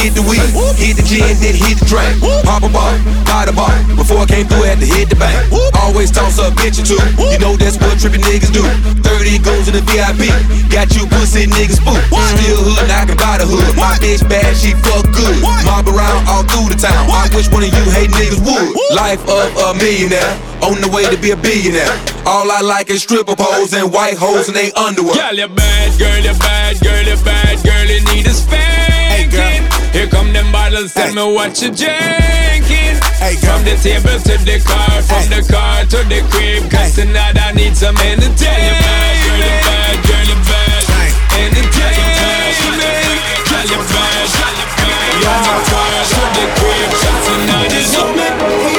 hit the weed, hit the gin, then hit the drink. Pop a bar, buy the bar. Before I came through, I had to hit the bank. Always toss up bitch or two. You know that's what trippin' niggas do. 30 goes in the VIP. Got you pussy niggas spook. Still hood, I can buy the hood. My bitch bad, she fuck good. Mob around all through the town. I wish one of you hate niggas would. Life of a millionaire, on the way to be a billionaire. All I like is stripper poles and white hoes in they underwear. Girl, you bad, girl, you bad, girl, you bad, girl, you need a spanking. Here come them bottles, tell me what you drinking. From the table to the car, from the car to the crib, cause tonight I need some entertainment. Girl, you bad, girl, you bad, entertainment. Girl, you bad, from the car to the crib, cause tonight is something.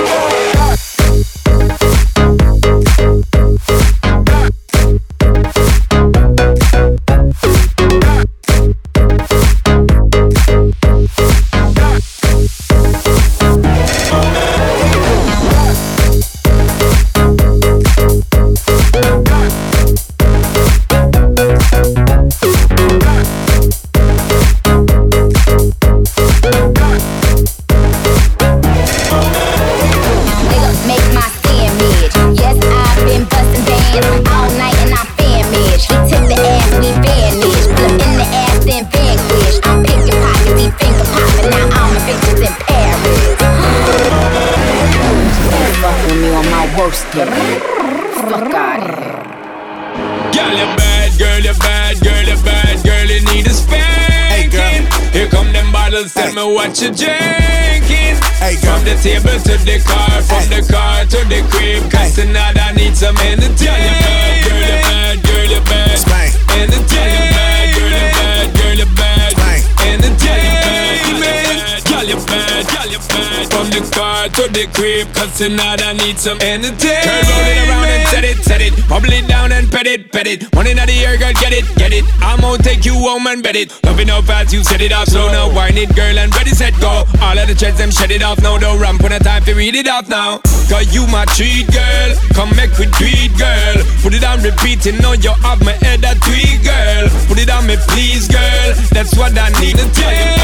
Fuck out of here. Girl, you bad, girl, you bad, girl, you bad, girl, you need a spanking. Here come them bottles, tell me what you drinking. From the table to the car, from the car to the crib, cause tonight I need some entertainment. Girl, you bad, girl, you bad, entertainment. Girl, you bad, girl, you bad, entertainment. Girl, you bad, girl, you bad. From the car to the crib, cause tonight I need some entertainment. Girl, roll it around and set it, bubble it down and pet it. One in the air, girl, get it. I'm gonna take you home and bet it. Loving how fast you set it off, slow now, whine it, girl, and ready, set, go. All of the checks, them shed it off, now don't ramp on a time to read it off now. Cause you my treat, girl, come make we tweet, girl. Put it on repeat, you know you have my head a tweet, girl. Put it on me, please, girl, that's what I need to tell you.